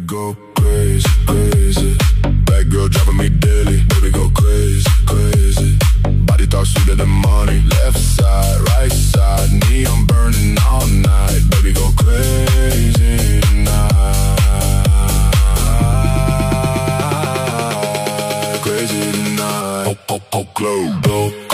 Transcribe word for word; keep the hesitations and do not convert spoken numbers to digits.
go crazy, crazy. Bad girl driving me daily. Baby, go crazy, crazy. Body talk sweeter than money. Left side, right side, neon burning all night. Baby, go crazy tonight. Crazy tonight. Oh, oh, oh, glow, glow.